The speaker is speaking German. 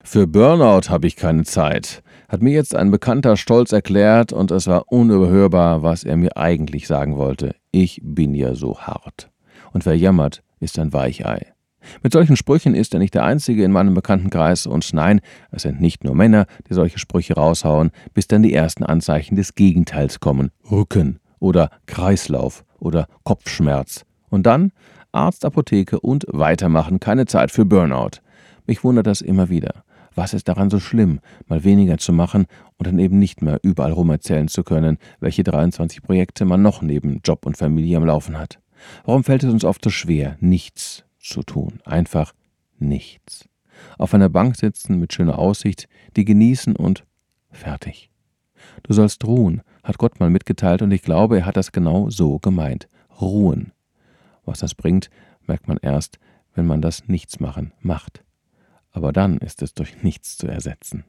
Für Burnout habe ich keine Zeit, hat mir jetzt ein Bekannter stolz erklärt und es war unüberhörbar, was er mir eigentlich sagen wollte. Ich bin ja so hart. Und wer jammert, ist ein Weichei. Mit solchen Sprüchen ist er nicht der Einzige in meinem Bekanntenkreis und nein, es sind nicht nur Männer, die solche Sprüche raushauen, bis dann die ersten Anzeichen des Gegenteils kommen. Rücken oder Kreislauf oder Kopfschmerz. Und dann Arzt, Apotheke und weitermachen, keine Zeit für Burnout. Mich wundert das immer wieder. Was ist daran so schlimm, mal weniger zu machen und dann eben nicht mehr überall rum erzählen zu können, welche 23 Projekte man noch neben Job und Familie am Laufen hat? Warum fällt es uns oft so schwer, nichts zu tun? Einfach nichts. Auf einer Bank sitzen mit schöner Aussicht, die genießen und fertig. Du sollst ruhen, hat Gott mal mitgeteilt und ich glaube, er hat das genau so gemeint. Ruhen. Was das bringt, merkt man erst, wenn man das Nichtsmachen macht. Aber dann ist es durch nichts zu ersetzen.